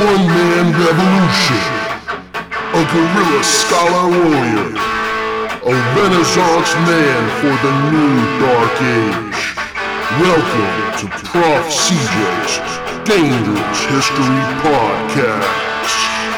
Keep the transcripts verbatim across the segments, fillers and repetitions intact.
one-man revolution, a guerrilla scholar warrior, a renaissance man for the new dark age. Welcome to Prof C J's Dangerous History Podcast.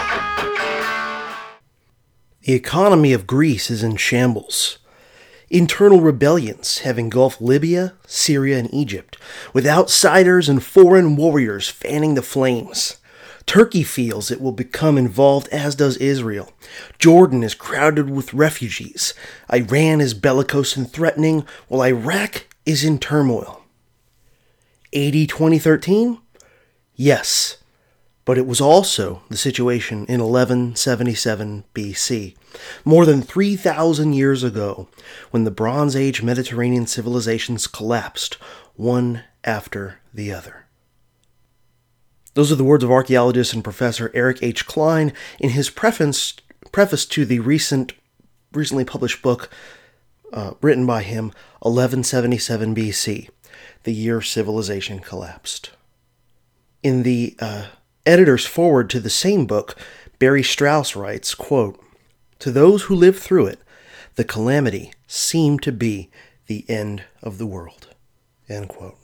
The economy of Greece is in shambles. Internal rebellions have engulfed Libya, Syria, and Egypt, with outsiders and foreign warriors fanning the flames. Turkey feels it will become involved, as does Israel. Jordan is crowded with refugees. Iran is bellicose and threatening, while Iraq is in turmoil. A D twenty thirteen? Yes. But it was also the situation in eleven seventy-seven B C, more than three thousand years ago, when the Bronze Age Mediterranean civilizations collapsed, one after the other. Those are the words of archaeologist and Professor Eric H. Klein in his preface, preface to the recent, recently published book uh, written by him, eleven seventy-seven B C, the year civilization collapsed. In the uh, editor's foreword to the same book, Barry Strauss writes, quote, "To those who lived through it, the calamity seemed to be the end of the world." End quote.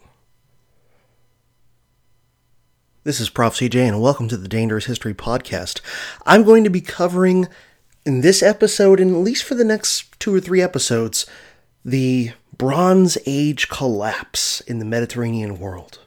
This is Prof C J, and welcome to the Dangerous History Podcast. I'm going to be covering, in this episode, and at least for the next two or three episodes, the Bronze Age collapse in the Mediterranean world.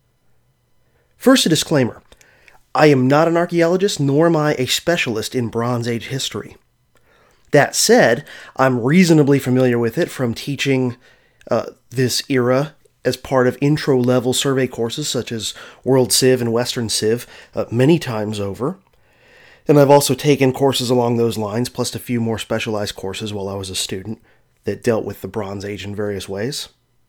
First, a disclaimer. I am not an archaeologist, nor am I a specialist in Bronze Age history. That said, I'm reasonably familiar with it from teaching uh, this era as part of intro-level survey courses such as World Civ and Western Civ uh, many times over. And I've also taken courses along those lines, plus a few more specialized courses while I was a student that dealt with the Bronze Age in various ways.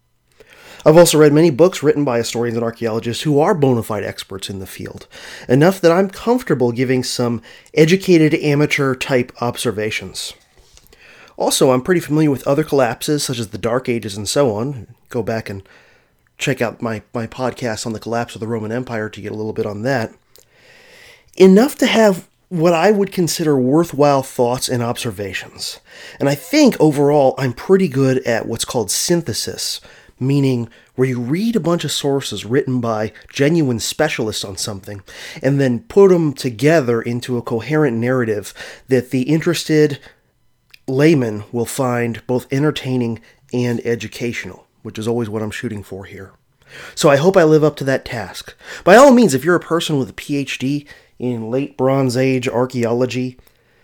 I've also read many books written by historians and archaeologists who are bona fide experts in the field, enough that I'm comfortable giving some educated amateur-type observations. Also, I'm pretty familiar with other collapses, such as the Dark Ages and so on. Go back and check out my, my podcast on the collapse of the Roman Empire to get a little bit on that. Enough to have what I would consider worthwhile thoughts and observations. And I think, overall, I'm pretty good at what's called synthesis, meaning where you read a bunch of sources written by genuine specialists on something and then put them together into a coherent narrative that the interested layman will find both entertaining and educational, which is always what I'm shooting for here. So I hope I live up to that task. By all means, if you're a person with a P H D in late Bronze Age archaeology,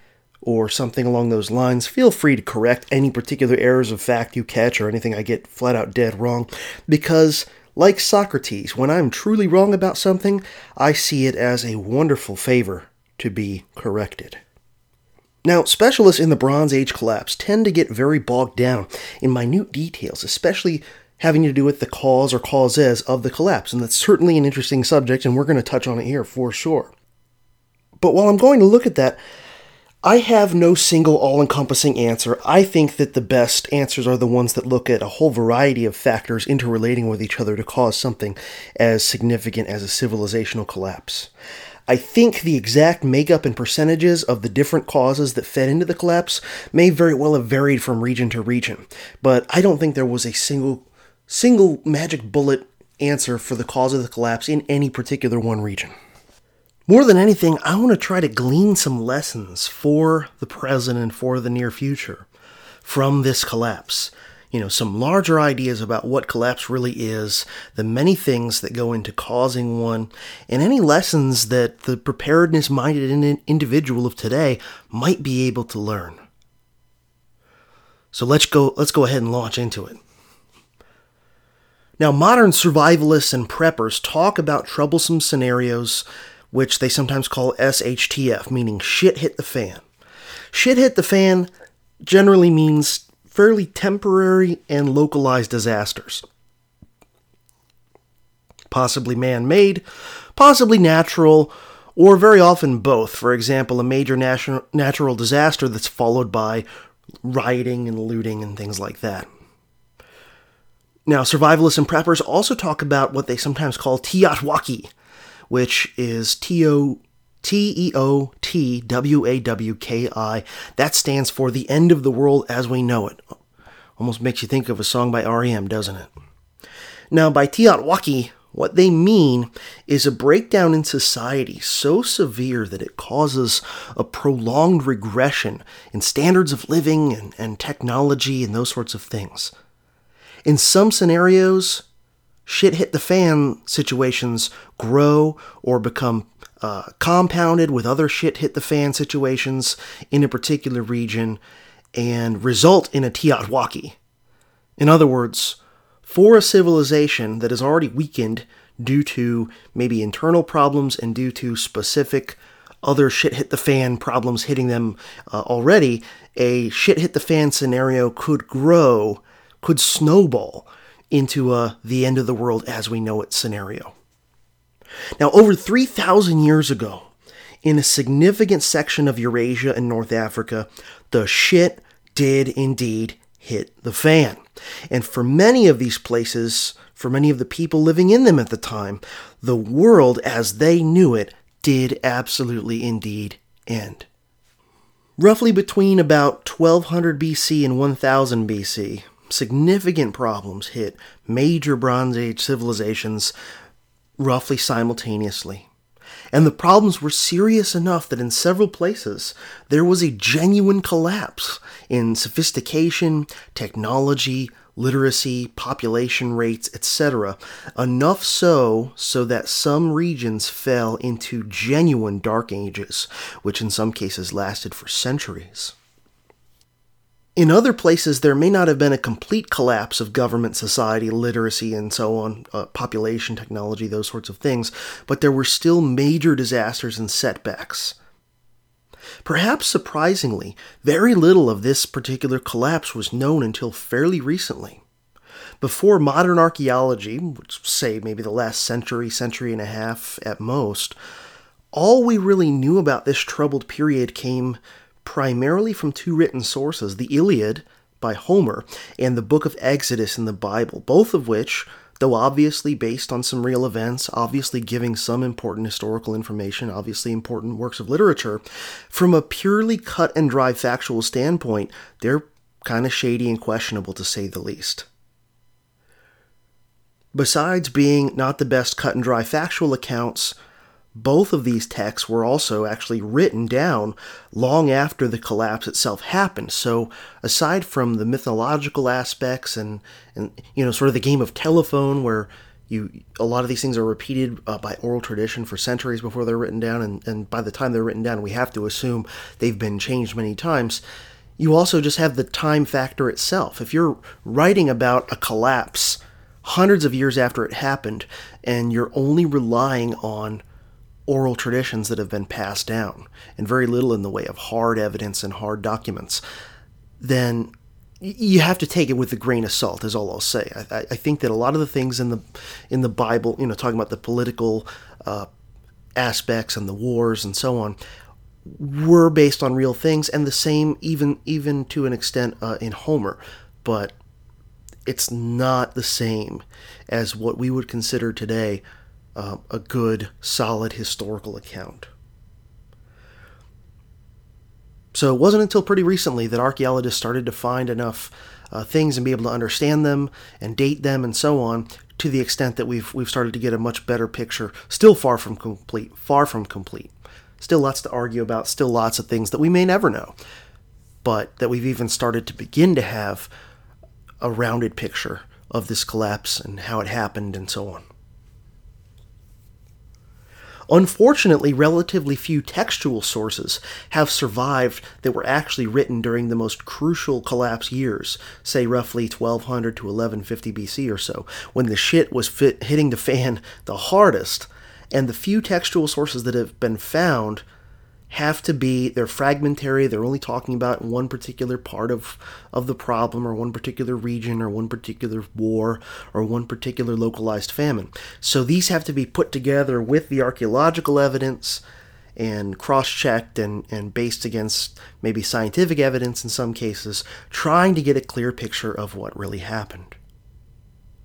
or something along those lines, feel free to correct any particular errors of fact you catch or anything I get flat out dead wrong, because, like Socrates, when I'm truly wrong about something, I see it as a wonderful favor to be corrected. Now, specialists in the Bronze Age collapse tend to get very bogged down in minute details, especially having to do with the cause or causes of the collapse, and that's certainly an interesting subject, and we're going to touch on it here for sure. But while I'm going to look at that, I have no single all-encompassing answer. I think that the best answers are the ones that look at a whole variety of factors interrelating with each other to cause something as significant as a civilizational collapse. I think the exact makeup and percentages of the different causes that fed into the collapse may very well have varied from region to region, but I don't think there was a single, single magic bullet answer for the cause of the collapse in any particular one region. More than anything, I want to try to glean some lessons for the present and for the near future from this collapse. You know, some larger ideas about what collapse really is, the many things that go into causing one, and any lessons that the preparedness-minded individual of today might be able to learn. So let's go, let's go ahead and launch into it. Now, modern survivalists and preppers talk about troublesome scenarios, which they sometimes call S H T F, meaning shit hit the fan. Shit hit the fan generally means fairly temporary and localized disasters. Possibly man-made, possibly natural, or very often both. For example, a major natu- natural disaster that's followed by rioting and looting and things like that. Now, survivalists and preppers also talk about what they sometimes call Tiyatwaki, which is T O T E O T W A W K I. That stands for The End of the World as We Know It. Almost makes you think of a song by R E M, doesn't it? Now, by Teotwaki, what they mean is a breakdown in society so severe that it causes a prolonged regression in standards of living and, and technology and those sorts of things. In some scenarios, shit hit the fan situations grow or become uh, compounded with other shit hit the fan situations in a particular region and result in a Teotwaki. In other words, for a civilization that is already weakened due to maybe internal problems and due to specific other shit-hit-the-fan problems hitting them uh, already, a shit-hit-the-fan scenario could grow, could snowball into a the end of the world as we know it scenario. Now, over three thousand years ago, in a significant section of Eurasia and North Africa, the shit did indeed hit the fan. And for many of these places, for many of the people living in them at the time, the world as they knew it did absolutely indeed end. Roughly between about twelve hundred B C and one thousand B C, significant problems hit major Bronze Age civilizations roughly simultaneously. And the problems were serious enough that in several places there was a genuine collapse in sophistication, technology, literacy, population rates, et cetera. Enough so, so that some regions fell into genuine dark ages, which in some cases lasted for centuries. In other places, there may not have been a complete collapse of government, society, literacy, and so on, uh, population, technology, those sorts of things, but there were still major disasters and setbacks. Perhaps surprisingly, very little of this particular collapse was known until fairly recently. Before modern archaeology, which say maybe the last century, century and a half at most, all we really knew about this troubled period came primarily from two written sources, the Iliad by Homer and the Book of Exodus in the Bible, both of which, though obviously based on some real events, obviously giving some important historical information, obviously important works of literature, from a purely cut and dry factual standpoint, they're kind of shady and questionable to say the least. Besides being not the best cut and dry factual accounts, both of these texts were also actually written down long after the collapse itself happened. So aside from the mythological aspects and, and you know, sort of the game of telephone where you a lot of these things are repeated uh, by oral tradition for centuries before they're written down, and, and by the time they're written down, we have to assume they've been changed many times. You also just have the time factor itself. If you're writing about a collapse hundreds of years after it happened, and you're only relying on oral traditions that have been passed down, and very little in the way of hard evidence and hard documents, then you have to take it with a grain of salt, is all I'll say. I, I think that a lot of the things in the in the Bible, you know, talking about the political uh, aspects and the wars and so on, were based on real things, and the same even even to an extent uh, in Homer, but it's not the same as what we would consider today Uh, a good, solid historical account. So it wasn't until pretty recently that archaeologists started to find enough uh, things and be able to understand them and date them and so on, to the extent that we've we've started to get a much better picture. Still far from complete, far from complete. Still lots to argue about, still lots of things that we may never know, but that we've even started to begin to have a rounded picture of this collapse and how it happened and so on. Unfortunately, relatively few textual sources have survived that were actually written during the most crucial collapse years, say roughly twelve hundred to eleven fifty B C or so, when the shit was fit, hitting the fan the hardest, and the few textual sources that have been found have to be, they're fragmentary, they're only talking about one particular part of, of the problem, or one particular region, or one particular war, or one particular localized famine. So these have to be put together with the archaeological evidence and cross-checked and, and based against maybe scientific evidence in some cases, trying to get a clear picture of what really happened.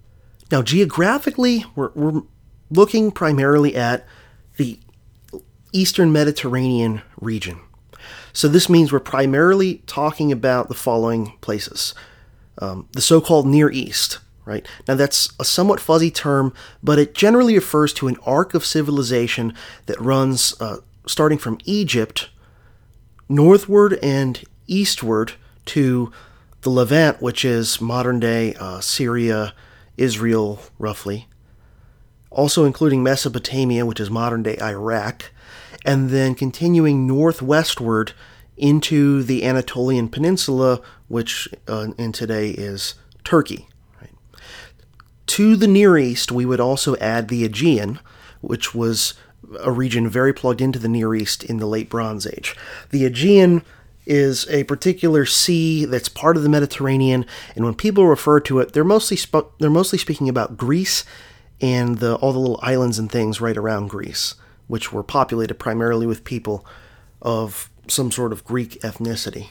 Now, geographically, we're, we're looking primarily at the Eastern Mediterranean region. So this means we're primarily talking about the following places. Um, the so-called Near East, right? Now that's a somewhat fuzzy term, but it generally refers to an arc of civilization that runs uh, starting from Egypt northward and eastward to the Levant, which is modern-day uh, Syria, Israel, roughly. Also including Mesopotamia, which is modern-day Iraq, and then continuing northwestward into the Anatolian Peninsula, which uh, in today is Turkey. Right? To the Near East, we would also add the Aegean, which was a region very plugged into the Near East in the Late Bronze Age. The Aegean is a particular sea that's part of the Mediterranean, and when people refer to it, they're mostly sp- they're mostly speaking about Greece and the, all the little islands and things right around Greece, which were populated primarily with people of some sort of Greek ethnicity.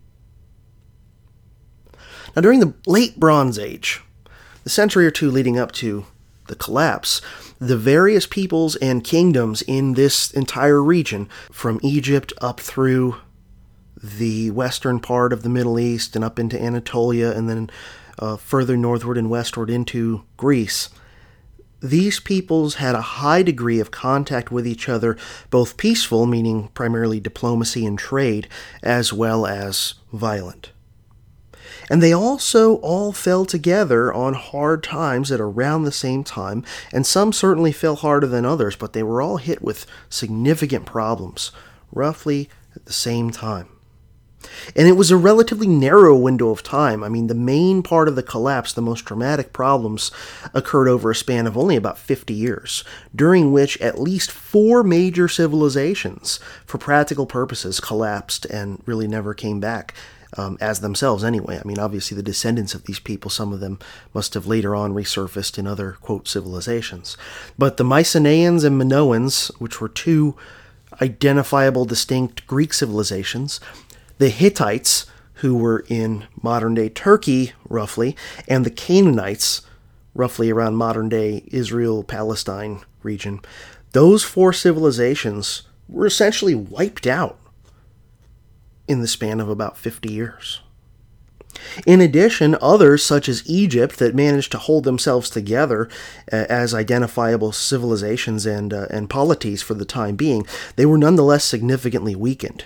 Now, during the Late Bronze Age, the century or two leading up to the collapse, the various peoples and kingdoms in this entire region, from Egypt up through the western part of the Middle East and up into Anatolia, and then uh, further northward and westward into Greece, these peoples had a high degree of contact with each other, both peaceful, meaning primarily diplomacy and trade, as well as violent. And they also all fell together on hard times at around the same time, and some certainly fell harder than others, but they were all hit with significant problems, roughly at the same time. And it was a relatively narrow window of time. I mean, the main part of the collapse, the most dramatic problems, occurred over a span of only about fifty years, during which at least four major civilizations, for practical purposes, collapsed and really never came back, um, as themselves anyway. I mean, obviously the descendants of these people, some of them must have later on resurfaced in other, quote, civilizations. But the Mycenaeans and Minoans, which were two identifiable, distinct Greek civilizations, the Hittites, who were in modern-day Turkey, roughly, and the Canaanites, roughly around modern-day Israel, Palestine region, those four civilizations were essentially wiped out in the span of about fifty years. In addition, others, such as Egypt, that managed to hold themselves together uh, as identifiable civilizations and, uh, and polities for the time being, they were nonetheless significantly weakened.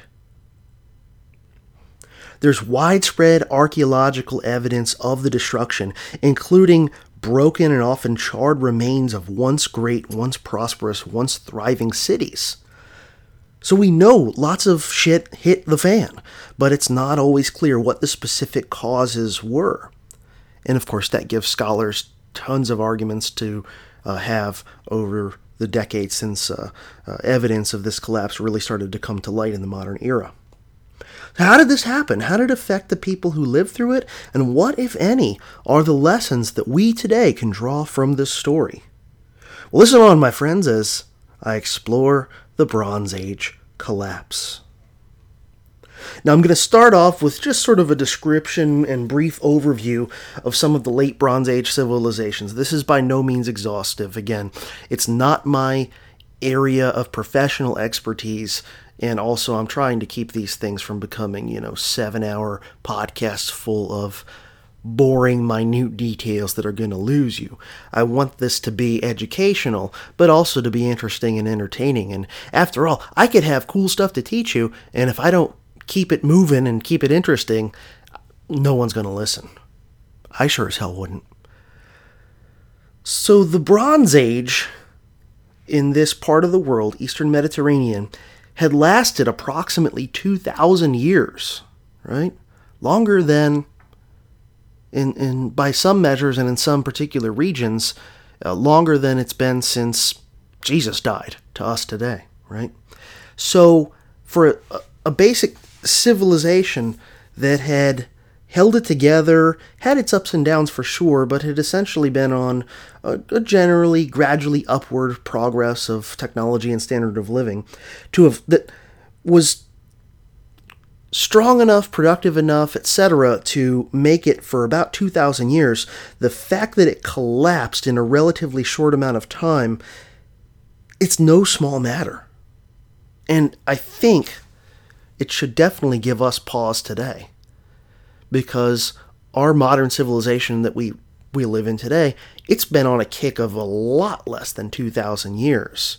There's widespread archaeological evidence of the destruction, including broken and often charred remains of once great, once prosperous, once thriving cities. So we know lots of shit hit the fan, but it's not always clear what the specific causes were. And of course, that gives scholars tons of arguments to uh, have over the decades since uh, uh, evidence of this collapse really started to come to light in the modern era. How did this happen? How did it affect the people who lived through it? And what, if any, are the lessons that we today can draw from this story? Well, listen on, my friends, as I explore the Bronze Age collapse. Now, I'm going to start off with just sort of a description and brief overview of some of the late Bronze Age civilizations. This is by no means exhaustive. Again, it's not my area of professional expertise. And also, I'm trying to keep these things from becoming, you know, seven-hour podcasts full of boring, minute details that are going to lose you. I want this to be educational, but also to be interesting and entertaining. And after all, I could have cool stuff to teach you, and if I don't keep it moving and keep it interesting, no one's going to listen. I sure as hell wouldn't. So the Bronze Age in this part of the world, Eastern Mediterranean, had lasted approximately two thousand years, right? Longer than, in, in by some measures and in some particular regions, uh, longer than it's been since Jesus died to us today, right? So for a, a basic civilization that had held it together, had its ups and downs for sure, but had essentially been on a, a generally, gradually upward progress of technology and standard of living, to have that was strong enough, productive enough, et cetera, to make it for about two thousand years. The fact that it collapsed in a relatively short amount of time, it's no small matter. And I think it should definitely give us pause today, because our modern civilization that we, we live in today, it's been on a kick of a lot less than two thousand years.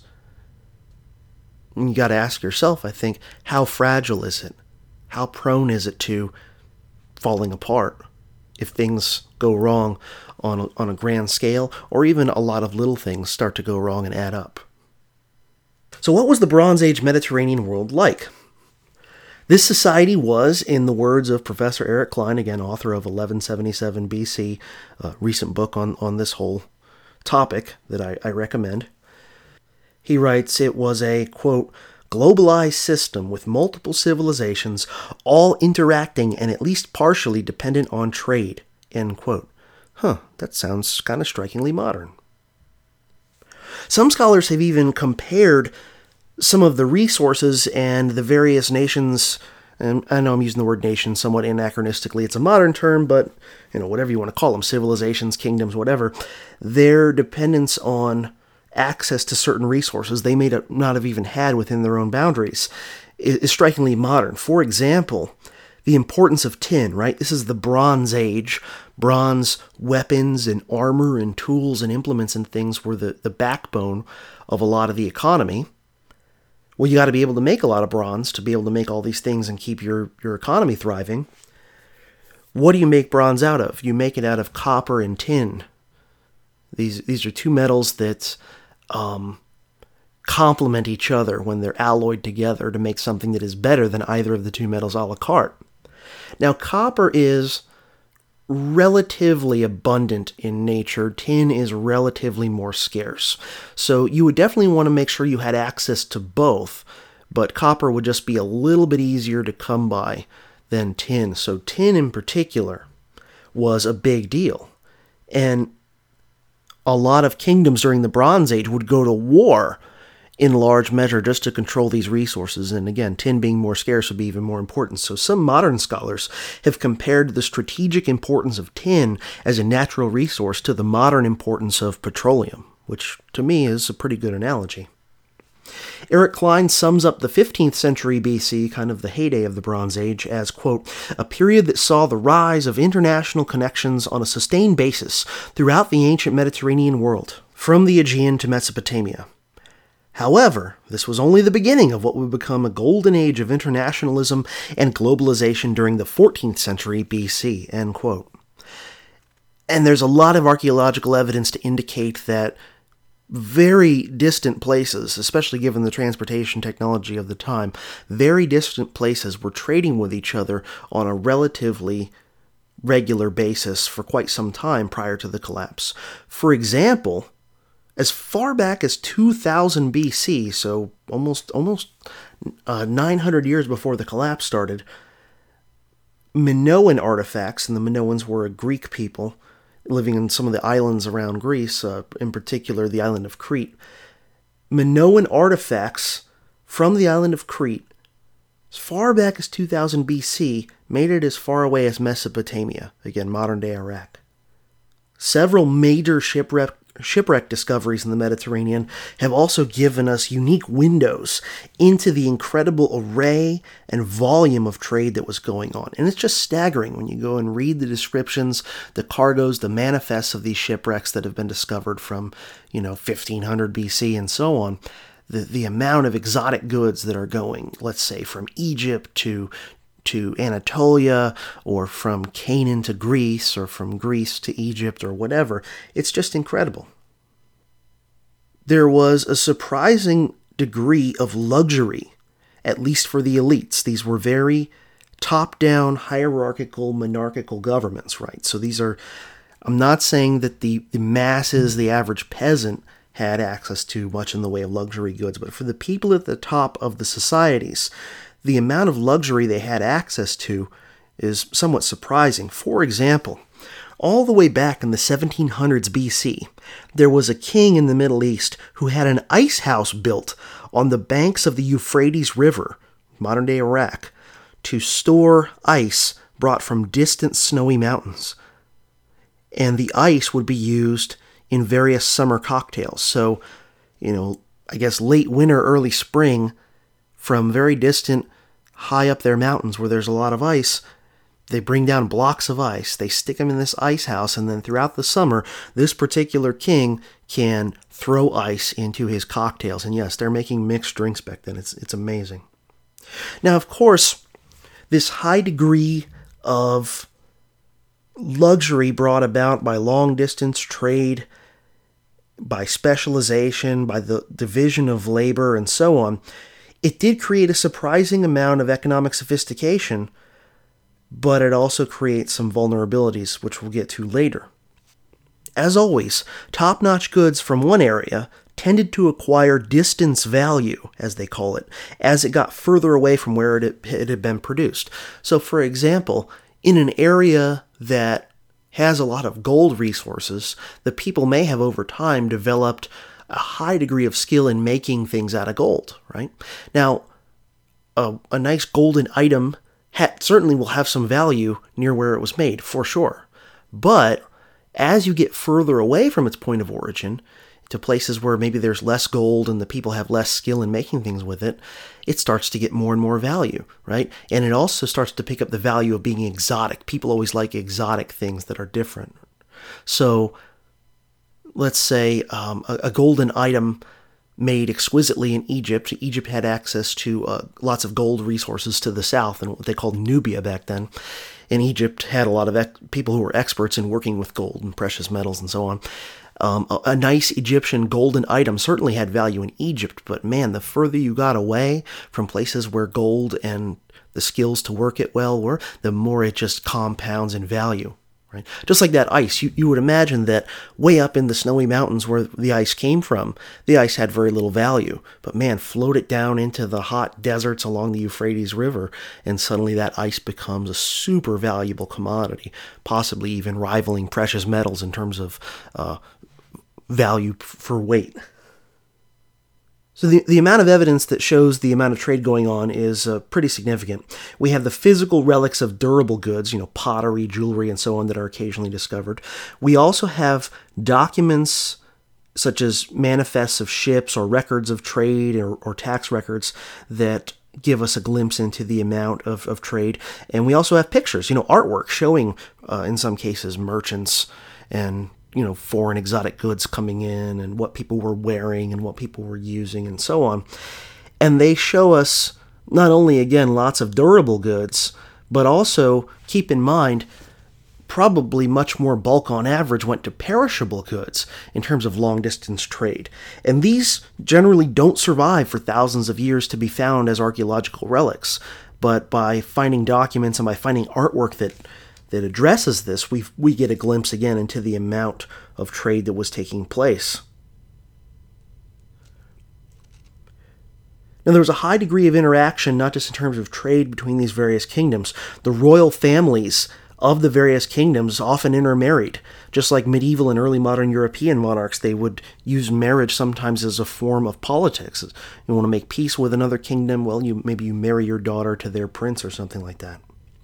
And you got to ask yourself, I think, how fragile is it? How prone is it to falling apart if things go wrong on a, on a grand scale, or even a lot of little things start to go wrong and add up? So what was the Bronze Age Mediterranean world like? This society was, in the words of Professor Eric Klein, again, author of eleven seventy-seven B C, a recent book on, on this whole topic that I, I recommend. He writes, it was a, quote, globalized system with multiple civilizations, all interacting and at least partially dependent on trade, end quote. Huh, that sounds kind of strikingly modern. Some scholars have even compared some of the resources and the various nations, and I know I'm using the word nation somewhat anachronistically, it's a modern term, but, you know, whatever you want to call them, civilizations, kingdoms, whatever, their dependence on access to certain resources they may not have even had within their own boundaries is strikingly modern. For example, the importance of tin, right? This is the Bronze Age. Bronze weapons and armor and tools and implements and things were the, the backbone of a lot of the economy. Well, you got to be able to make a lot of bronze to be able to make all these things and keep your, your economy thriving. What do you make bronze out of? You make it out of copper and tin. These these are two metals that um, complement each other when they're alloyed together to make something that is better than either of the two metals a la carte. Now, copper is relatively abundant in nature. Tin is relatively more scarce. So you would definitely want to make sure you had access to both, but copper would just be a little bit easier to come by than tin. So tin in particular was a big deal. And a lot of kingdoms during the Bronze Age would go to war in large measure just to control these resources. And again, tin being more scarce would be even more important. So some modern scholars have compared the strategic importance of tin as a natural resource to the modern importance of petroleum, which to me is a pretty good analogy. Eric Klein sums up the fifteenth century B C, kind of the heyday of the Bronze Age, as, quote, a period that saw the rise of international connections on a sustained basis throughout the ancient Mediterranean world, from the Aegean to Mesopotamia. However, this was only the beginning of what would become a golden age of internationalism and globalization during the fourteenth century B C, end quote. And there's a lot of archaeological evidence to indicate that very distant places, especially given the transportation technology of the time, very distant places were trading with each other on a relatively regular basis for quite some time prior to the collapse. For example, as far back as two thousand B C, so almost almost uh, nine hundred years before the collapse started, Minoan artifacts, and the Minoans were a Greek people living in some of the islands around Greece, uh, in particular the island of Crete. Minoan artifacts from the island of Crete, as far back as two thousand B C, made it as far away as Mesopotamia, again, modern-day Iraq. Several major shipwreck Shipwreck discoveries in the Mediterranean have also given us unique windows into the incredible array and volume of trade that was going on. And it's just staggering when you go and read the descriptions, the cargoes, the manifests of these shipwrecks that have been discovered from, you know, fifteen hundred B C and so on. The, the amount of exotic goods that are going, let's say, from Egypt to to Anatolia, or from Canaan to Greece, or from Greece to Egypt, or whatever. It's just incredible. There was a surprising degree of luxury, at least for the elites. These were very top-down, hierarchical, monarchical governments, right? So these are, I'm not saying that the, the masses, the average peasant, had access to much in the way of luxury goods, but for the people at the top of the societies, the amount of luxury they had access to is somewhat surprising. For example, all the way back in the seventeen hundreds B C, there was a king in the Middle East who had an ice house built on the banks of the Euphrates River, modern-day Iraq, to store ice brought from distant snowy mountains. And the ice would be used in various summer cocktails. So, you know, I guess late winter, early spring, from very distant, high up their mountains where there's a lot of ice. They bring down blocks of ice, they stick them in this ice house, and then throughout the summer, this particular king can throw ice into his cocktails. And yes, they're making mixed drinks back then. It's, it's amazing. Now, of course, this high degree of luxury brought about by long-distance trade, by specialization, by the division of labor, and so on, it did create a surprising amount of economic sophistication, but it also creates some vulnerabilities, which we'll get to later. As always, top-notch goods from one area tended to acquire distance value, as they call it, as it got further away from where it, it had been produced. So, for example, in an area that has a lot of gold resources, the people may have over time developed a high degree of skill in making things out of gold, right? Now, a, a nice golden item ha- certainly will have some value near where it was made, for sure. But as you get further away from its point of origin, to places where maybe there's less gold and the people have less skill in making things with it, it starts to get more and more value, right? And it also starts to pick up the value of being exotic. People always like exotic things that are different. So let's say um, a, a golden item made exquisitely in Egypt. Egypt had access to uh, lots of gold resources to the south and what they called Nubia back then. And Egypt had a lot of ec- people who were experts in working with gold and precious metals and so on. Um, a, a nice Egyptian golden item certainly had value in Egypt, but man, the further you got away from places where gold and the skills to work it well were, the more it just compounds in value. Right? Just like that ice, you, you would imagine that way up in the snowy mountains where the ice came from, the ice had very little value. But man, float it down into the hot deserts along the Euphrates River, and suddenly that ice becomes a super valuable commodity, possibly even rivaling precious metals in terms of uh, value for weight. So the, the amount of evidence that shows the amount of trade going on is uh, pretty significant. We have the physical relics of durable goods, you know, pottery, jewelry, and so on that are occasionally discovered. We also have documents such as manifests of ships or records of trade or, or tax records that give us a glimpse into the amount of, of trade. And we also have pictures, you know, artwork showing, uh, in some cases, merchants and you know, foreign exotic goods coming in and what people were wearing and what people were using and so on. And they show us not only, again, lots of durable goods, but also, keep in mind, probably much more bulk on average went to perishable goods in terms of long-distance trade. And these generally don't survive for thousands of years to be found as archaeological relics. But by finding documents and by finding artwork that that addresses this, we we get a glimpse again into the amount of trade that was taking place. Now, there was a high degree of interaction, not just in terms of trade between these various kingdoms. The royal families of the various kingdoms often intermarried. Just like medieval and early modern European monarchs, they would use marriage sometimes as a form of politics. You want to make peace with another kingdom, well, you maybe you marry your daughter to their prince or something like that.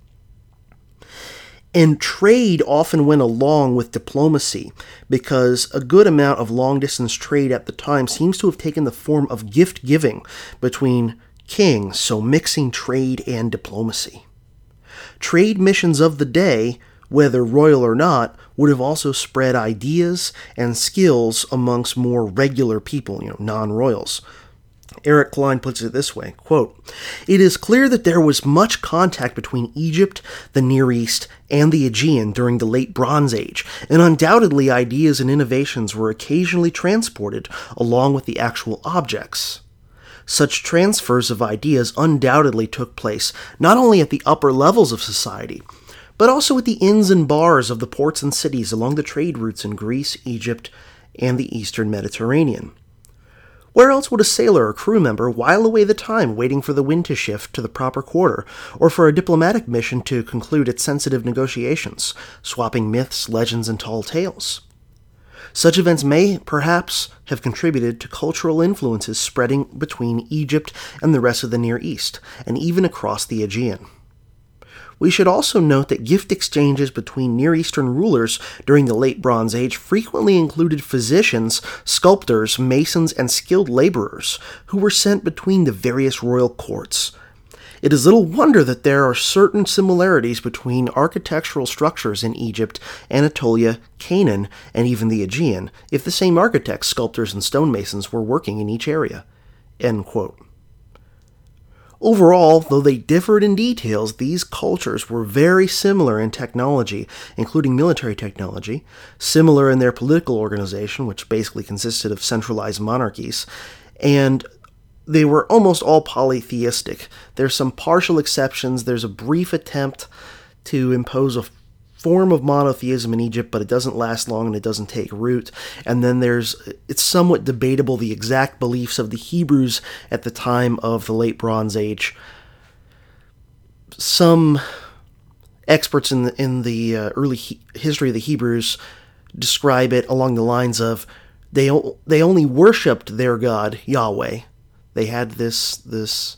And trade often went along with diplomacy, because a good amount of long-distance trade at the time seems to have taken the form of gift-giving between kings, so mixing trade and diplomacy. Trade missions of the day, whether royal or not, would have also spread ideas and skills amongst more regular people, you know, non-royals. Eric Klein puts it this way, quote, "It is clear that there was much contact between Egypt, the Near East, and the Aegean during the late Bronze Age, and undoubtedly ideas and innovations were occasionally transported along with the actual objects. Such transfers of ideas undoubtedly took place not only at the upper levels of society, but also at the inns and bars of the ports and cities along the trade routes in Greece, Egypt, and the Eastern Mediterranean. Where else would a sailor or crew member while away the time waiting for the wind to shift to the proper quarter, or for a diplomatic mission to conclude its sensitive negotiations, swapping myths, legends, and tall tales? Such events may, perhaps, have contributed to cultural influences spreading between Egypt and the rest of the Near East, and even across the Aegean. We should also note that gift exchanges between Near Eastern rulers during the Late Bronze Age frequently included physicians, sculptors, masons, and skilled laborers who were sent between the various royal courts. It is little wonder that there are certain similarities between architectural structures in Egypt, Anatolia, Canaan, and even the Aegean, if the same architects, sculptors, and stonemasons were working in each area." End quote. Overall, though they differed in details, these cultures were very similar in technology, including military technology, similar in their political organization, which basically consisted of centralized monarchies, and they were almost all polytheistic. There's some partial exceptions. There's a brief attempt to impose a form of monotheism in Egypt, but it doesn't last long and it doesn't take root. And then there's, it's somewhat debatable the exact beliefs of the Hebrews at the time of the Late Bronze Age. Some experts in the, in the uh, early he- history of the Hebrews describe it along the lines of they o- they only worshipped their God, Yahweh. They had this this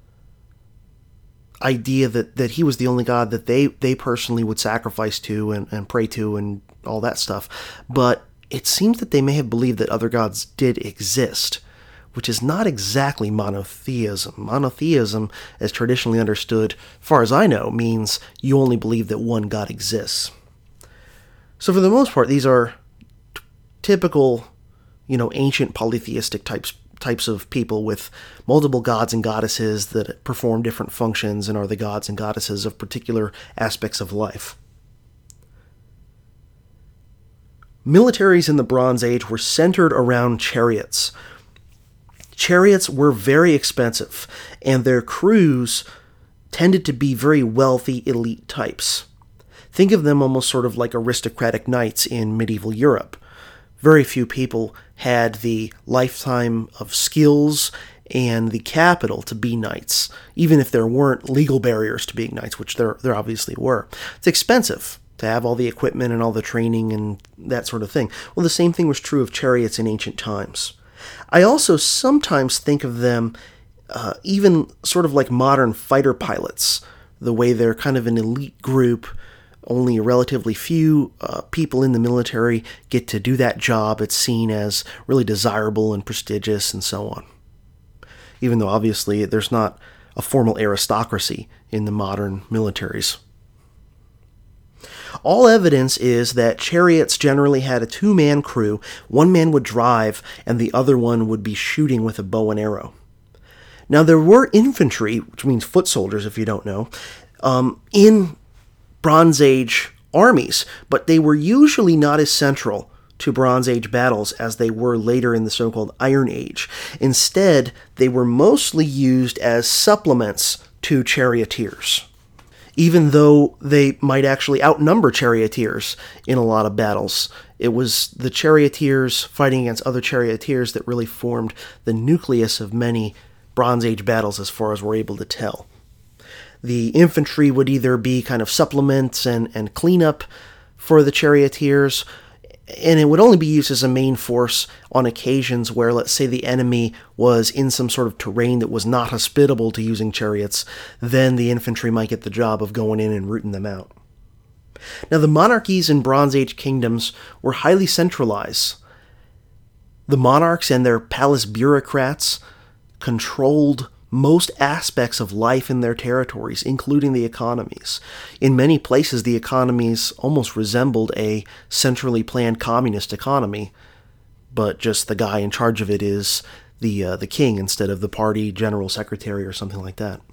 idea that, that he was the only God that they, they personally would sacrifice to and, and pray to and all that stuff. But it seems that they may have believed that other gods did exist, which is not exactly monotheism. Monotheism, as traditionally understood, far as I know, means you only believe that one God exists. So for the most part, these are t- typical, you know, ancient polytheistic types types of people with multiple gods and goddesses that perform different functions and are the gods and goddesses of particular aspects of life. Militaries in the Bronze Age were centered around chariots. Chariots were very expensive, and their crews tended to be very wealthy elite types. Think of them almost sort of like aristocratic knights in medieval Europe. Very few people had the lifetime of skills and the capital to be knights, even if there weren't legal barriers to being knights, which there, there obviously were. It's expensive to have all the equipment and all the training and that sort of thing. Well, the same thing was true of chariots in ancient times. I also sometimes think of them uh, even sort of like modern fighter pilots, the way they're kind of an elite group. Only a relatively few uh, people in the military get to do that job. It's seen as really desirable and prestigious and so on. Even though obviously there's not a formal aristocracy in the modern militaries. All evidence is that chariots generally had a two-man crew. One man would drive and the other one would be shooting with a bow and arrow. Now there were infantry, which means foot soldiers if you don't know, um, in Bronze Age armies, but they were usually not as central to Bronze Age battles as they were later in the so-called Iron Age. Instead, they were mostly used as supplements to charioteers, even though they might actually outnumber charioteers in a lot of battles. It was the charioteers fighting against other charioteers that really formed the nucleus of many Bronze Age battles as far as we're able to tell. The infantry would either be kind of supplements and, and cleanup for the charioteers, and it would only be used as a main force on occasions where, let's say, the enemy was in some sort of terrain that was not hospitable to using chariots. Then the infantry might get the job of going in and rooting them out. Now, the monarchies in Bronze Age kingdoms were highly centralized. The monarchs and their palace bureaucrats controlled most aspects of life in their territories, including the economies. In many places, the economies almost resembled a centrally planned communist economy, but just the guy in charge of it is the uh, the king instead of the party general secretary or something like that.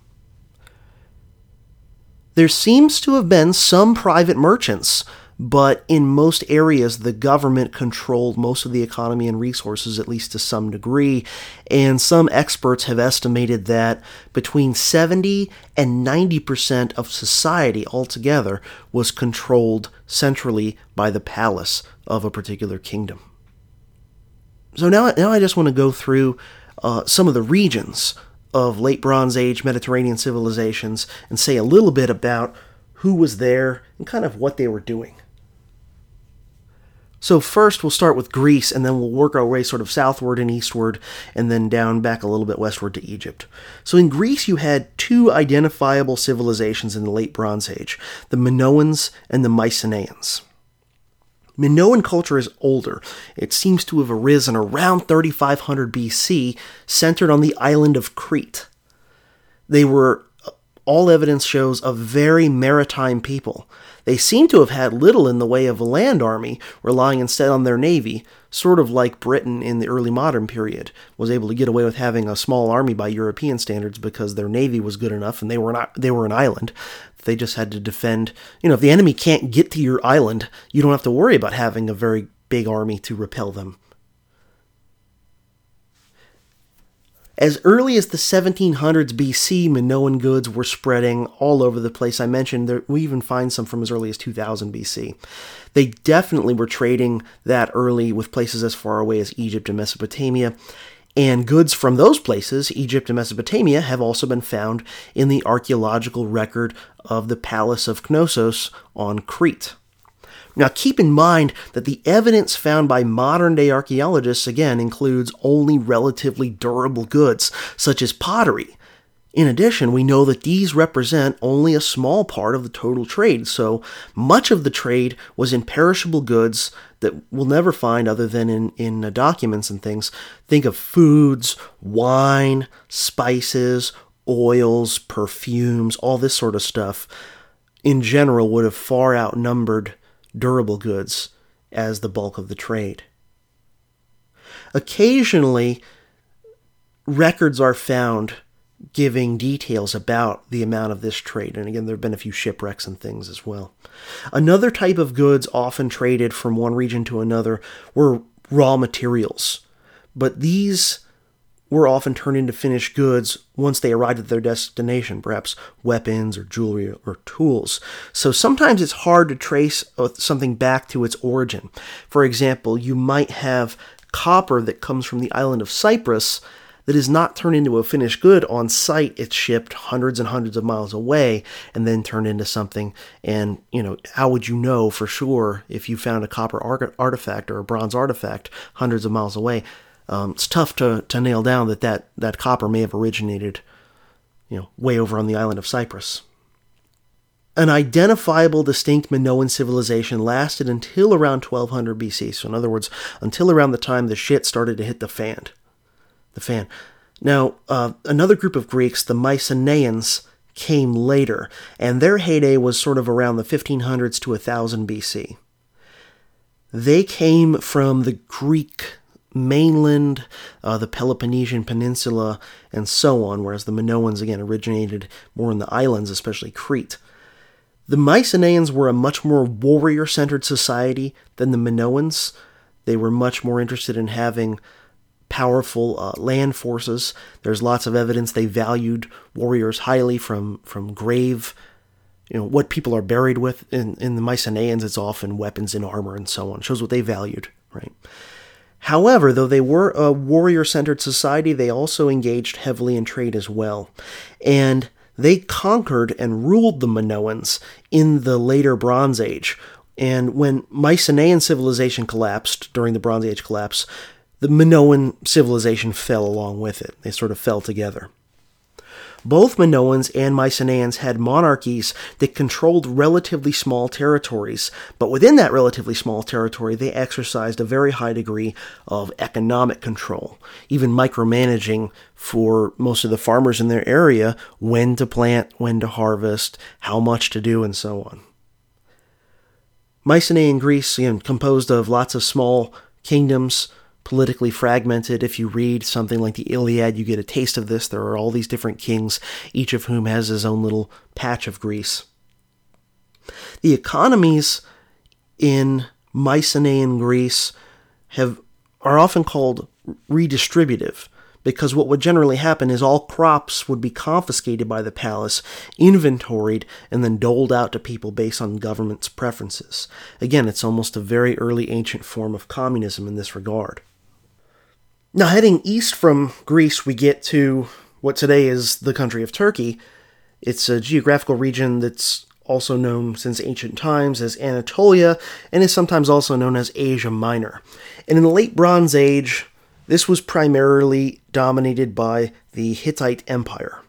There seems to have been some private merchants, but in most areas, the government controlled most of the economy and resources, at least to some degree, and some experts have estimated that between seventy and ninety percent of society altogether was controlled centrally by the palace of a particular kingdom. So now, now I just want to go through uh, some of the regions of late Bronze Age Mediterranean civilizations and say a little bit about who was there and kind of what they were doing. So first we'll start with Greece, and then we'll work our way sort of southward and eastward, and then down back a little bit westward to Egypt. So in Greece you had two identifiable civilizations in the late Bronze Age, the Minoans and the Mycenaeans. Minoan culture is older. It seems to have arisen around thirty-five hundred B C, centered on the island of Crete. They were, all evidence shows, a very maritime people. They seem to have had little in the way of a land army, relying instead on their navy, sort of like Britain in the early modern period, was able to get away with having a small army by European standards because their navy was good enough and they were not, they were an island. They just had to defend. You know, if the enemy can't get to your island, you don't have to worry about having a very big army to repel them. As early as the seventeen hundreds B C, Minoan goods were spreading all over the place. I mentioned that we even find some from as early as two thousand B C. They definitely were trading that early with places as far away as Egypt and Mesopotamia. And goods from those places, Egypt and Mesopotamia, have also been found in the archaeological record of the Palace of Knossos on Crete. Now, keep in mind that the evidence found by modern-day archaeologists, again, includes only relatively durable goods, such as pottery. In addition, we know that these represent only a small part of the total trade, so much of the trade was in perishable goods that we'll never find other than in, in uh, documents and things. Think of foods, wine, spices, oils, perfumes, all this sort of stuff, in general would have far outnumbered durable goods as the bulk of the trade. Occasionally, records are found giving details about the amount of this trade, and again, there have been a few shipwrecks and things as well. Another type of goods often traded from one region to another were raw materials, but these were often turned into finished goods once they arrived at their destination, perhaps weapons or jewelry or tools. So sometimes it's hard to trace something back to its origin. For example, you might have copper that comes from the island of Cyprus that is not turned into a finished good on site. It's shipped hundreds and hundreds of miles away and then turned into something. And, you know, how would you know for sure if you found a copper artifact or a bronze artifact hundreds of miles away? Um, it's tough to, to nail down that, that that copper may have originated, you know, way over on the island of Cyprus. An identifiable, distinct Minoan civilization lasted until around twelve hundred B C. So in other words, until around the time the shit started to hit the fan. The fan. Now, uh, another group of Greeks, the Mycenaeans, came later, and their heyday was sort of around the fifteen hundreds to one thousand B C. They came from the Greek mainland, uh, the Peloponnesian Peninsula, and so on, whereas the Minoans, again, originated more in the islands, especially Crete. The Mycenaeans were a much more warrior-centered society than the Minoans. They were much more interested in having powerful uh, land forces. There's lots of evidence they valued warriors highly from, from grave, you know, what people are buried with. In, in the Mycenaeans, it's often weapons and armor and so on. It shows what they valued, right? However, though they were a warrior-centered society, they also engaged heavily in trade as well. And they conquered and ruled the Minoans in the later Bronze Age. And when Mycenaean civilization collapsed, during the Bronze Age collapse, the Minoan civilization fell along with it. They sort of fell together. Both Minoans and Mycenaeans had monarchies that controlled relatively small territories, but within that relatively small territory, they exercised a very high degree of economic control, even micromanaging for most of the farmers in their area when to plant, when to harvest, how much to do, and so on. Mycenaean Greece, again, composed of lots of small kingdoms, politically fragmented. If you read something like the Iliad, you get a taste of this. There are all these different kings, each of whom has his own little patch of Greece. The economies in Mycenaean Greece have are often called redistributive, because what would generally happen is all crops would be confiscated by the palace, inventoried, and then doled out to people based on government's preferences. Again, it's almost a very early ancient form of communism in this regard. Now, heading east from Greece, we get to what today is the country of Turkey. It's a geographical region that's also known since ancient times as Anatolia, and is sometimes also known as Asia Minor. And in the Late Bronze Age, this was primarily dominated by the Hittite Empire.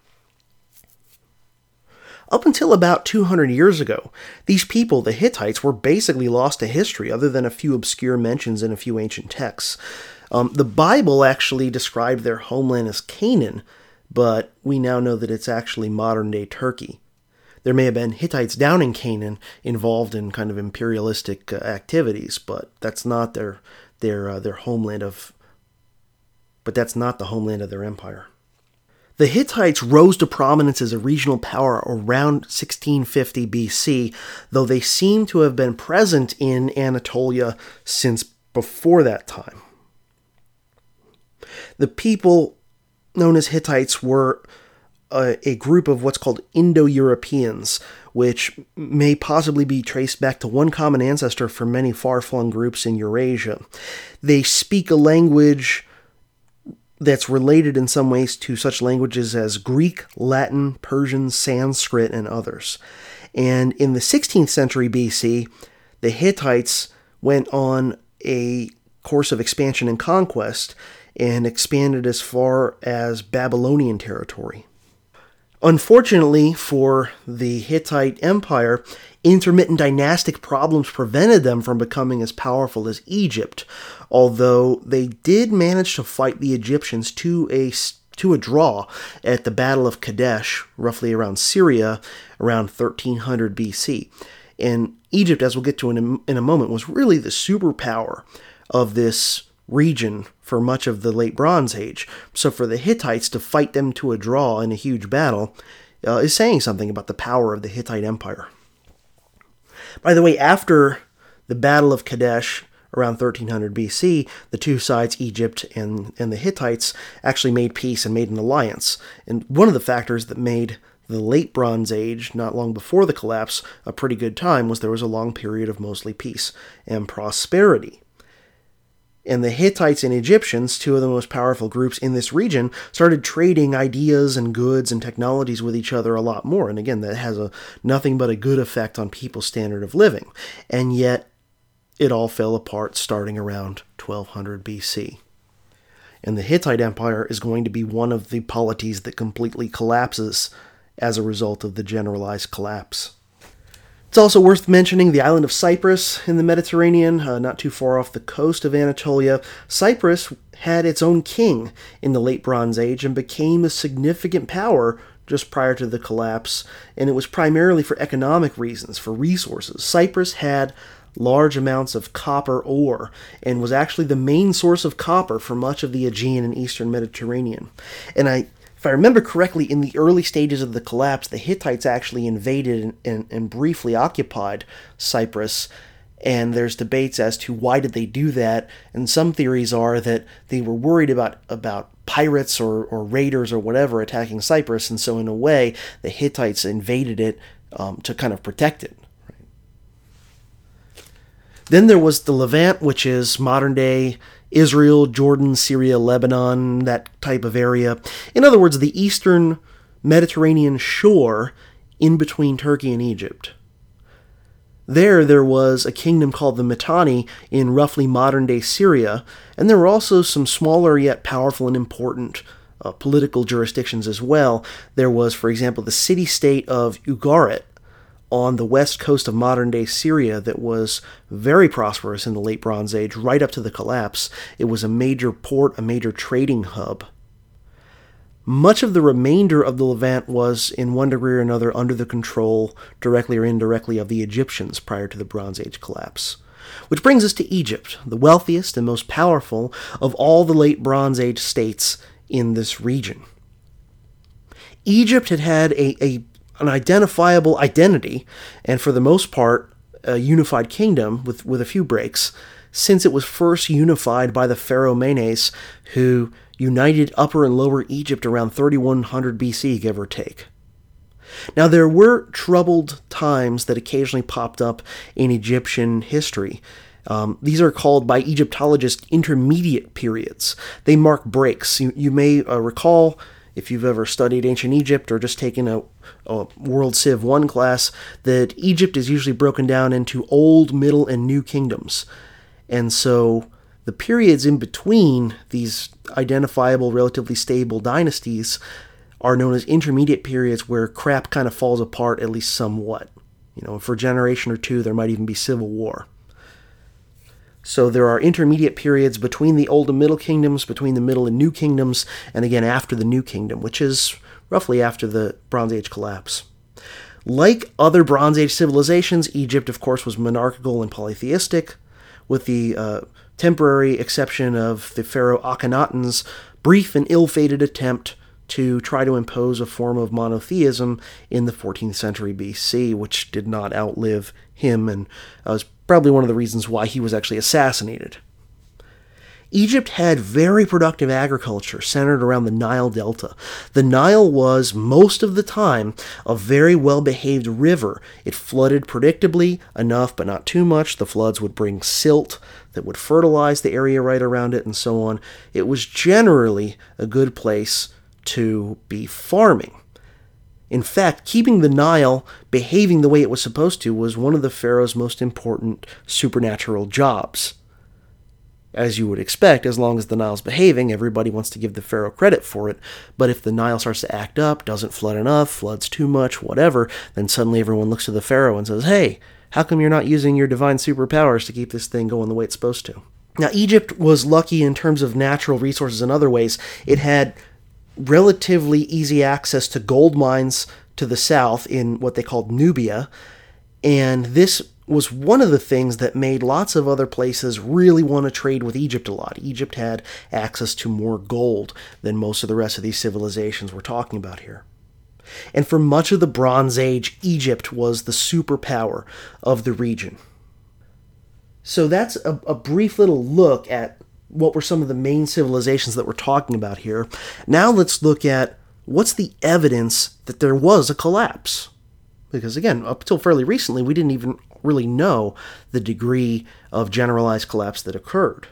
Up until about two hundred years ago, these people, the Hittites, were basically lost to history other than a few obscure mentions in a few ancient texts. Um, the Bible actually described their homeland as Canaan, but we now know that it's actually modern-day Turkey. There may have been Hittites down in Canaan involved in kind of imperialistic uh, activities, but that's not their their uh, their homeland of. But that's not the homeland of their empire. The Hittites rose to prominence as a regional power around sixteen fifty B C, though they seem to have been present in Anatolia since before that time. The people known as Hittites were a, a group of what's called Indo-Europeans, which may possibly be traced back to one common ancestor for many far-flung groups in Eurasia. They speak a language that's related in some ways to such languages as Greek, Latin, Persian, Sanskrit, and others. And in the sixteenth century B C, the Hittites went on a course of expansion and conquest and expanded as far as Babylonian territory. Unfortunately for the Hittite Empire, intermittent dynastic problems prevented them from becoming as powerful as Egypt, although they did manage to fight the Egyptians to a, to a draw at the Battle of Kadesh, roughly around Syria, around thirteen hundred B C. And Egypt, as we'll get to in a, in a moment, was really the superpower of this region for much of the Late Bronze Age. So for the Hittites to fight them to a draw in a huge battle uh, is saying something about the power of the Hittite Empire. By the way, after the Battle of Kadesh around thirteen hundred B C, the two sides, Egypt and, and the Hittites, actually made peace and made an alliance. And one of the factors that made the Late Bronze Age, not long before the collapse, a pretty good time was there was a long period of mostly peace and prosperity. And the Hittites and Egyptians, two of the most powerful groups in this region, started trading ideas and goods and technologies with each other a lot more. And again, that has a nothing but a good effect on people's standard of living. And yet, it all fell apart starting around twelve hundred B C. And the Hittite Empire is going to be one of the polities that completely collapses as a result of the generalized collapse. It's also worth mentioning the island of Cyprus in the Mediterranean, uh, not too far off the coast of Anatolia. Cyprus had its own king in the Late Bronze Age and became a significant power just prior to the collapse, and it was primarily for economic reasons, for resources. Cyprus had large amounts of copper ore and was actually the main source of copper for much of the Aegean and Eastern Mediterranean. And I If I remember correctly, in the early stages of the collapse, the Hittites actually invaded and, and, and briefly occupied Cyprus, and there's debates as to why did they do that, and some theories are that they were worried about, about pirates or, or raiders or whatever attacking Cyprus, and so in a way, the Hittites invaded it um, to kind of protect it. Then there was the Levant, which is modern-day Israel, Jordan, Syria, Lebanon, that type of area. In other words, the eastern Mediterranean shore in between Turkey and Egypt. There, there was a kingdom called the Mitanni in roughly modern-day Syria, and there were also some smaller yet powerful and important uh, political jurisdictions as well. There was, for example, the city-state of Ugarit on the west coast of modern-day Syria that was very prosperous in the Late Bronze Age, right up to the collapse. It was a major port, a major trading hub. Much of the remainder of the Levant was, in one degree or another, under the control, directly or indirectly, of the Egyptians prior to the Bronze Age collapse. Which brings us to Egypt, the wealthiest and most powerful of all the Late Bronze Age states in this region. Egypt had had a, a an identifiable identity, and for the most part, a unified kingdom with, with a few breaks, since it was first unified by the pharaoh Menes, who united Upper and Lower Egypt around thirty-one hundred B C, give or take. Now, there were troubled times that occasionally popped up in Egyptian history. Um, these are called by Egyptologists intermediate periods. They mark breaks. You, you may uh, recall if you've ever studied ancient Egypt or just taken a, a World Civ one class, that Egypt is usually broken down into old, middle, and new kingdoms. And so the periods in between these identifiable, relatively stable dynasties are known as intermediate periods where crap kind of falls apart, at least somewhat. You know, for a generation or two, there might even be civil war. So there are intermediate periods between the Old and Middle Kingdoms, between the Middle and New Kingdoms, and again after the New Kingdom, which is roughly after the Bronze Age collapse. Like other Bronze Age civilizations, Egypt, of course, was monarchical and polytheistic, with the uh, temporary exception of the pharaoh Akhenaten's brief and ill-fated attempt to try to impose a form of monotheism in the fourteenth century B C, which did not outlive him and was probably one of the reasons why he was actually assassinated. Egypt had very productive agriculture centered around the Nile Delta. The Nile was, most of the time, a very well-behaved river. It flooded predictably, enough but not too much. The floods would bring silt that would fertilize the area right around it and so on. It was generally a good place to be farming. In fact, keeping the Nile behaving the way it was supposed to was one of the pharaoh's most important supernatural jobs. As you would expect, as long as the Nile's behaving, everybody wants to give the pharaoh credit for it. But if the Nile starts to act up, doesn't flood enough, floods too much, whatever, then suddenly everyone looks to the pharaoh and says, hey, how come you're not using your divine superpowers to keep this thing going the way it's supposed to? Now, Egypt was lucky in terms of natural resources in other ways. It had relatively easy access to gold mines to the south in what they called Nubia, and this was one of the things that made lots of other places really want to trade with Egypt a lot. Egypt had access to more gold than most of the rest of these civilizations we're talking about here. And for much of the Bronze Age, Egypt was the superpower of the region. So that's a, a brief little look at what were some of the main civilizations that we're talking about here. Now let's look at what's the evidence that there was a collapse. Because again, up until fairly recently, we didn't even really know the degree of generalized collapse that occurred.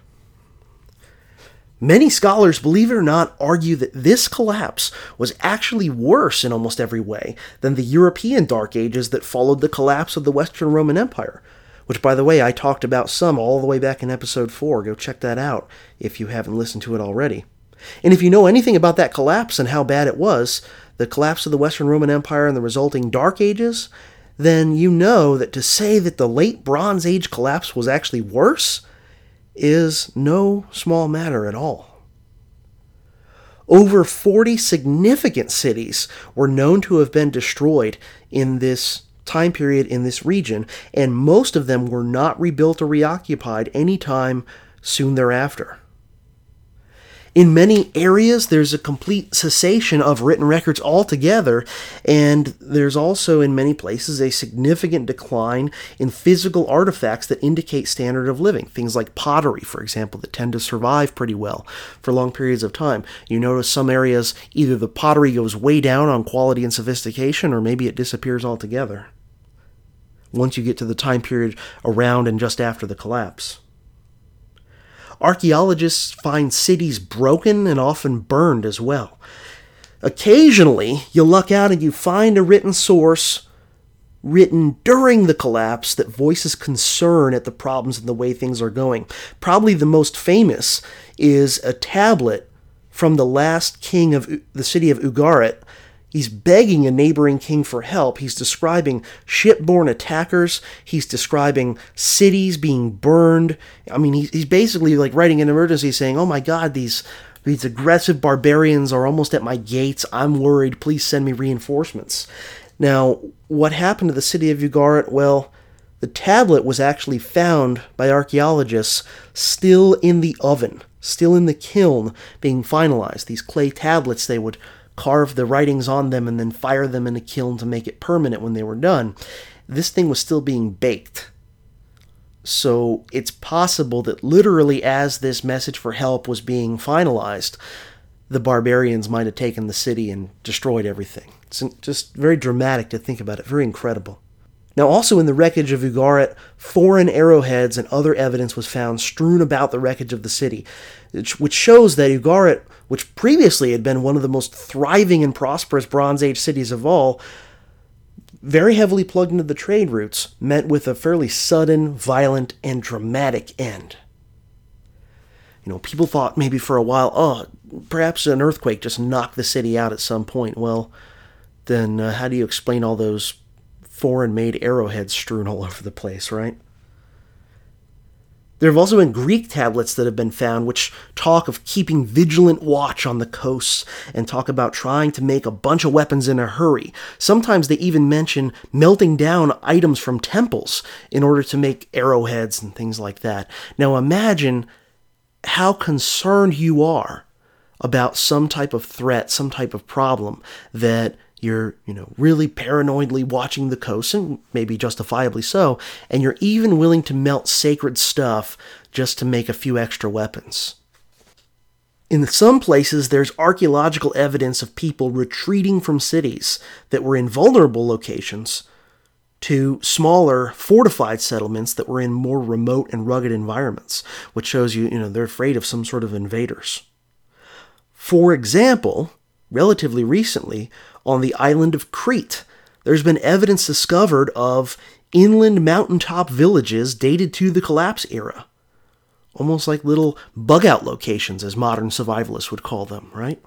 Many scholars, believe it or not, argue that this collapse was actually worse in almost every way than the European Dark Ages that followed the collapse of the Western Roman Empire. Which, by the way, I talked about some all the way back in episode four. Go check that out if you haven't listened to it already. And if you know anything about that collapse and how bad it was, the collapse of the Western Roman Empire and the resulting Dark Ages, then you know that to say that the late Bronze Age collapse was actually worse is no small matter at all. Over forty significant cities were known to have been destroyed in this time period in this region, and most of them were not rebuilt or reoccupied any time soon thereafter. In many areas, there's a complete cessation of written records altogether, and there's also in many places a significant decline in physical artifacts that indicate standard of living. Things like pottery, for example, that tend to survive pretty well for long periods of time. You notice some areas, either the pottery goes way down on quality and sophistication, or maybe it disappears altogether once you get to the time period around and just after the collapse. Archaeologists find cities broken and often burned as well. Occasionally, you luck out and you find a written source written during the collapse that voices concern at the problems and the way things are going. Probably the most famous is a tablet from the last king of the city of Ugarit. He's begging a neighboring king for help. He's describing shipborne attackers. He's describing cities being burned. I mean, he's basically like writing an emergency saying, oh my God, these, these aggressive barbarians are almost at my gates. I'm worried. Please send me reinforcements. Now, what happened to the city of Ugarit? Well, the tablet was actually found by archaeologists still in the oven, still in the kiln being finalized. These clay tablets, they would carve the writings on them and then fire them in a kiln to make it permanent when they were done. This thing was still being baked. So it's possible that literally as this message for help was being finalized, the barbarians might have taken the city and destroyed everything. It's just very dramatic to think about it, very incredible. Now, also in the wreckage of Ugarit, foreign arrowheads and other evidence was found strewn about the wreckage of the city, which shows that Ugarit, which previously had been one of the most thriving and prosperous Bronze Age cities of all, very heavily plugged into the trade routes, met with a fairly sudden, violent, and dramatic end. You know, people thought maybe for a while, oh, perhaps an earthquake just knocked the city out at some point. Well, then uh, how do you explain all those foreign-made arrowheads strewn all over the place, right? There have also been Greek tablets that have been found which talk of keeping vigilant watch on the coasts and talk about trying to make a bunch of weapons in a hurry. Sometimes they even mention melting down items from temples in order to make arrowheads and things like that. Now imagine how concerned you are about some type of threat, some type of problem that you're, you know, really paranoidly watching the coast, and maybe justifiably so, and you're even willing to melt sacred stuff just to make a few extra weapons. In some places, there's archaeological evidence of people retreating from cities that were in vulnerable locations to smaller, fortified settlements that were in more remote and rugged environments, which shows you, you know, they're afraid of some sort of invaders. For example, relatively recently, on the island of Crete, there's been evidence discovered of inland mountaintop villages dated to the collapse era. Almost like little bug-out locations, as modern survivalists would call them, right?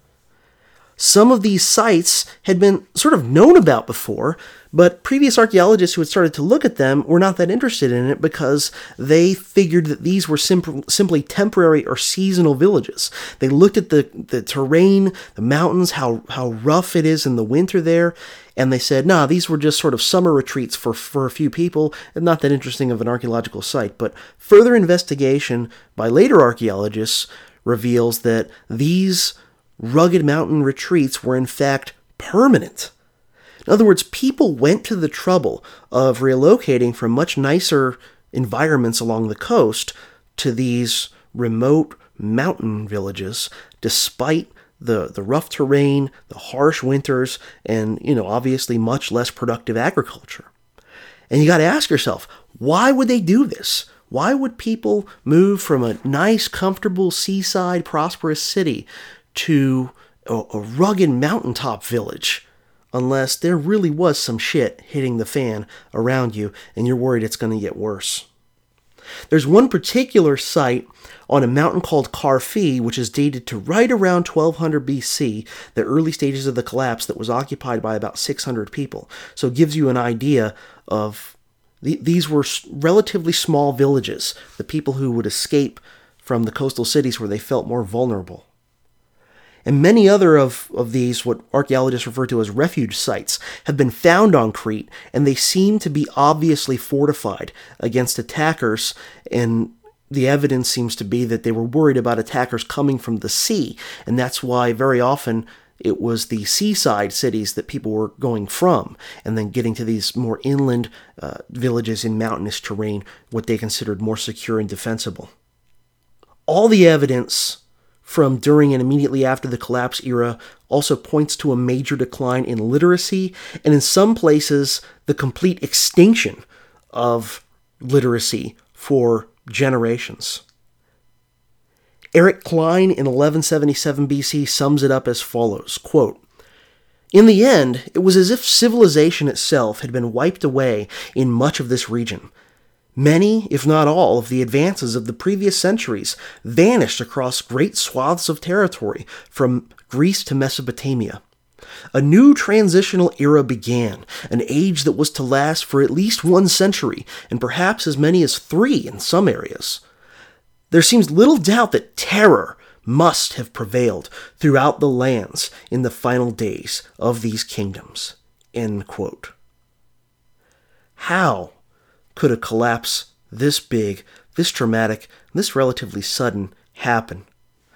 Some of these sites had been sort of known about before, but previous archaeologists who had started to look at them were not that interested in it because they figured that these were simp- simply temporary or seasonal villages. They looked at the, the terrain, the mountains, how, how rough it is in the winter there, and they said, nah, these were just sort of summer retreats for, for a few people, and not that interesting of an archaeological site. But further investigation by later archaeologists reveals that these rugged mountain retreats were in fact permanent. In other words, people went to the trouble of relocating from much nicer environments along the coast to these remote mountain villages, despite the, the rough terrain, the harsh winters, and, you know, obviously much less productive agriculture. And you got to ask yourself, why would they do this? Why would people move from a nice, comfortable, seaside, prosperous city to a, a rugged mountaintop village, unless there really was some shit hitting the fan around you and you're worried it's going to get worse? There's one particular site on a mountain called Carfi, which is dated to right around twelve hundred B C, the early stages of the collapse, that was occupied by about six hundred people. So it gives you an idea of the, these were relatively small villages, the people who would escape from the coastal cities where they felt more vulnerable. And many other of, of these, what archaeologists refer to as refuge sites, have been found on Crete, and they seem to be obviously fortified against attackers, and the evidence seems to be that they were worried about attackers coming from the sea, and that's why very often it was the seaside cities that people were going from, and then getting to these more inland uh, villages in mountainous terrain, what they considered more secure and defensible. All the evidence from during and immediately after the collapse era also points to a major decline in literacy, and in some places, the complete extinction of literacy for generations. Eric Klein in eleven seventy-seven B C sums it up as follows, quote, "In the end, it was as if civilization itself had been wiped away in much of this region. Many, if not all, of the advances of the previous centuries vanished across great swaths of territory from Greece to Mesopotamia. A new transitional era began, an age that was to last for at least one century, and perhaps as many as three in some areas. There seems little doubt that terror must have prevailed throughout the lands in the final days of these kingdoms." End quote. How could a collapse this big, this dramatic, this relatively sudden happen?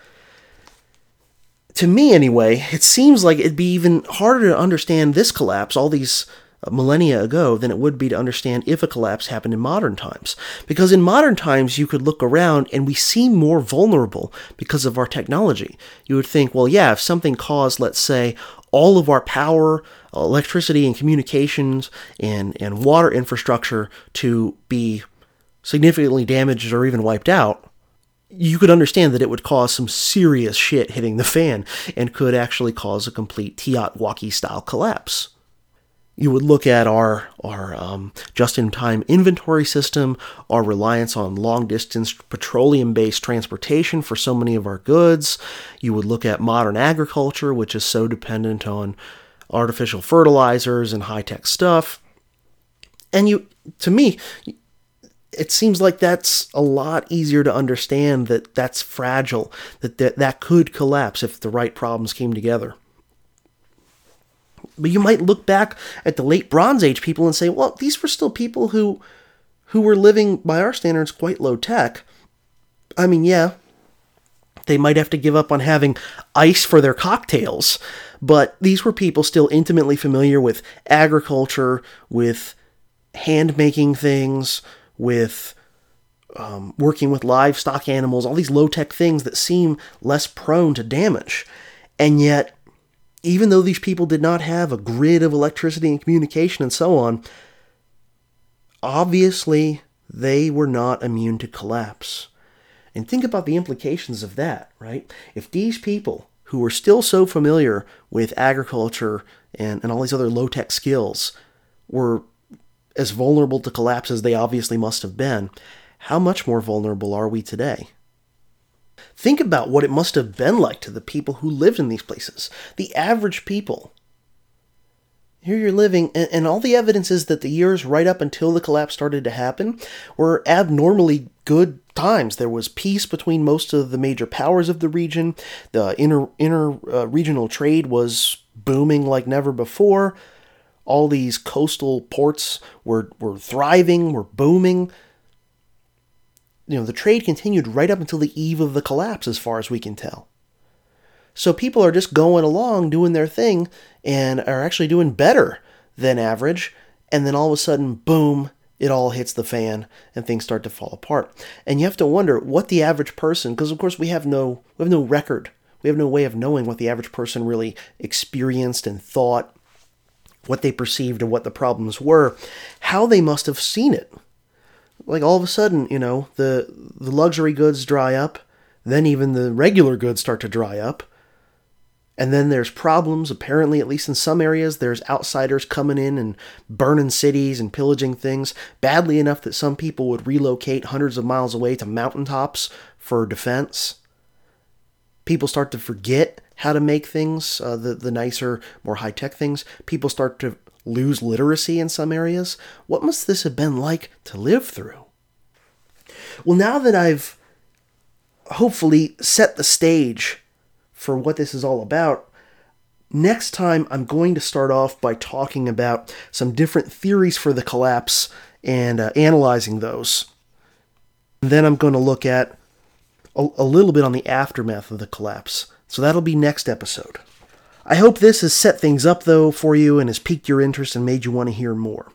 To me, anyway, it seems like it'd be even harder to understand this collapse all these millennia ago than it would be to understand if a collapse happened in modern times. Because in modern times, you could look around and we seem more vulnerable because of our technology. You would think, well, yeah, if something caused, let's say, all of our power, electricity, and communications and, and water infrastructure to be significantly damaged or even wiped out, you could understand that it would cause some serious shit hitting the fan and could actually cause a complete Teotwalkie-style collapse. You would look at our, our um, just-in-time inventory system, our reliance on long-distance petroleum-based transportation for so many of our goods. You would look at modern agriculture, which is so dependent on artificial fertilizers and high-tech stuff. And you, to me, it seems like that's a lot easier to understand, that that's fragile, that that, that could collapse if the right problems came together. But you might look back at the late Bronze Age people and say, well, these were still people who who were living, by our standards, quite low tech. I mean, yeah, they might have to give up on having ice for their cocktails, but these were people still intimately familiar with agriculture, with hand-making things, with um, working with livestock animals, all these low-tech things that seem less prone to damage. And yet, even though these people did not have a grid of electricity and communication and so on, obviously they were not immune to collapse. And think about the implications of that, right? If these people who were still so familiar with agriculture and, and all these other low-tech skills were as vulnerable to collapse as they obviously must have been, how much more vulnerable are we today? Think about what it must have been like to the people who lived in these places. The average people. Here you're living, and, and all the evidence is that the years right up until the collapse started to happen were abnormally good times. There was peace between most of the major powers of the region. The inter, inter uh, regional trade was booming like never before. All these coastal ports were, were thriving, were booming. You know, the trade continued right up until the eve of the collapse, as far as we can tell. So people are just going along, doing their thing, and are actually doing better than average, and then all of a sudden, boom, it all hits the fan, and things start to fall apart. And you have to wonder what the average person, because of course we have no, we have no record, we have no way of knowing what the average person really experienced and thought, what they perceived and what the problems were, how they must have seen it. Like all of a sudden, you know, the, the luxury goods dry up, then even the regular goods start to dry up, and then there's problems, apparently, at least in some areas, there's outsiders coming in and burning cities and pillaging things, badly enough that some people would relocate hundreds of miles away to mountaintops for defense. People start to forget how to make things, uh, the, the nicer, more high-tech things. People start to lose literacy in some areas. What must this have been like to live through? Well, now that I've hopefully set the stage for what this is all about, next time I'm going to start off by talking about some different theories for the collapse and uh, analyzing those. And then I'm going to look at a, a little bit on the aftermath of the collapse. So that'll be next episode. I hope this has set things up, though, for you and has piqued your interest and made you want to hear more.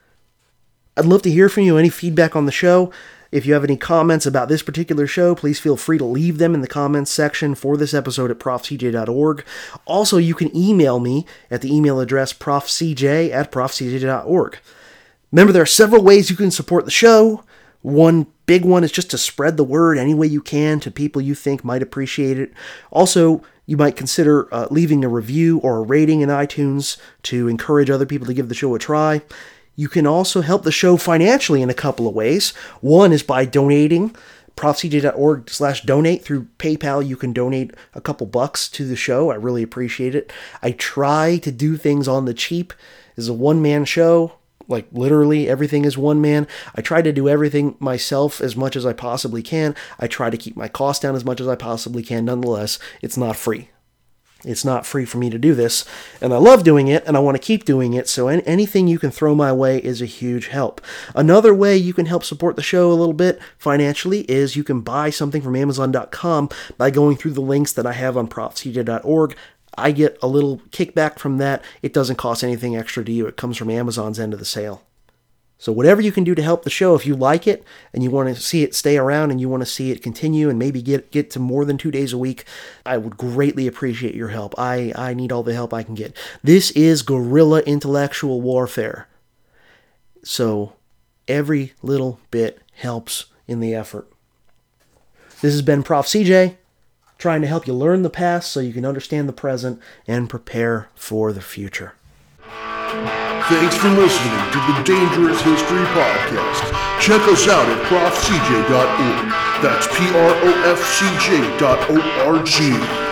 I'd love to hear from you, any feedback on the show. If you have any comments about this particular show, please feel free to leave them in the comments section for this episode at prof c j dot org. Also, you can email me at the email address prof c j at prof c j dot org. Remember, there are several ways you can support the show. One big one is just to spread the word any way you can to people you think might appreciate it. Also, you might consider uh, leaving a review or a rating in iTunes to encourage other people to give the show a try. You can also help the show financially in a couple of ways. One is by donating. prof c j dot org slash donate through PayPal. You can donate a couple bucks to the show. I really appreciate it. I try to do things on the cheap. This is a one-man show. Like, literally, everything is one man. I try to do everything myself as much as I possibly can. I try to keep my costs down as much as I possibly can. Nonetheless, it's not free. It's not free for me to do this. And I love doing it, and I want to keep doing it, so anything you can throw my way is a huge help. Another way you can help support the show a little bit financially is you can buy something from amazon dot com by going through the links that I have on prof c j dot org. I get a little kickback from that. It doesn't cost anything extra to you. It comes from Amazon's end of the sale. So whatever you can do to help the show, if you like it and you want to see it stay around and you want to see it continue and maybe get get to more than two days a week, I would greatly appreciate your help. I, I need all the help I can get. This is guerrilla intellectual warfare. So every little bit helps in the effort. This has been Prof C J, trying to help you learn the past so you can understand the present and prepare for the future. Thanks for listening to the Dangerous History Podcast. Check us out at prof c j dot org. That's P R O F C J dot O R G.